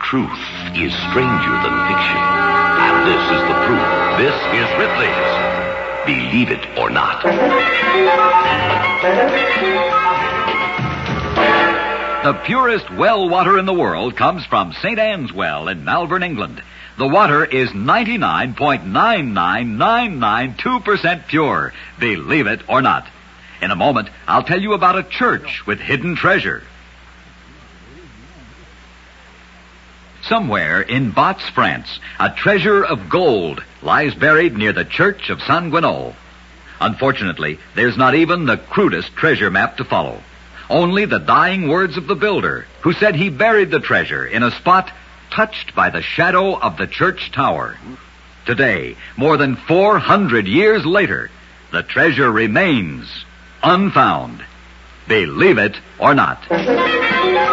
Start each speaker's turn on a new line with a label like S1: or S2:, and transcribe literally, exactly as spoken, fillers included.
S1: Truth is stranger than fiction. And this is the proof. This is Ripley's Believe It or Not.
S2: The purest well water in the world comes from Saint Anne's Well in Malvern, England. The water is ninety-nine point nine nine nine nine two percent pure. Believe it or not. In a moment, I'll tell you about a church with hidden treasure. Somewhere in Batz, France, a treasure of gold lies buried near the church of Saint Guineau. Unfortunately, there's not even the crudest treasure map to follow. Only the dying words of the builder, who said he buried the treasure in a spot touched by the shadow of the church tower. Today, more than four hundred years later, the treasure remains unfound. Believe it or not.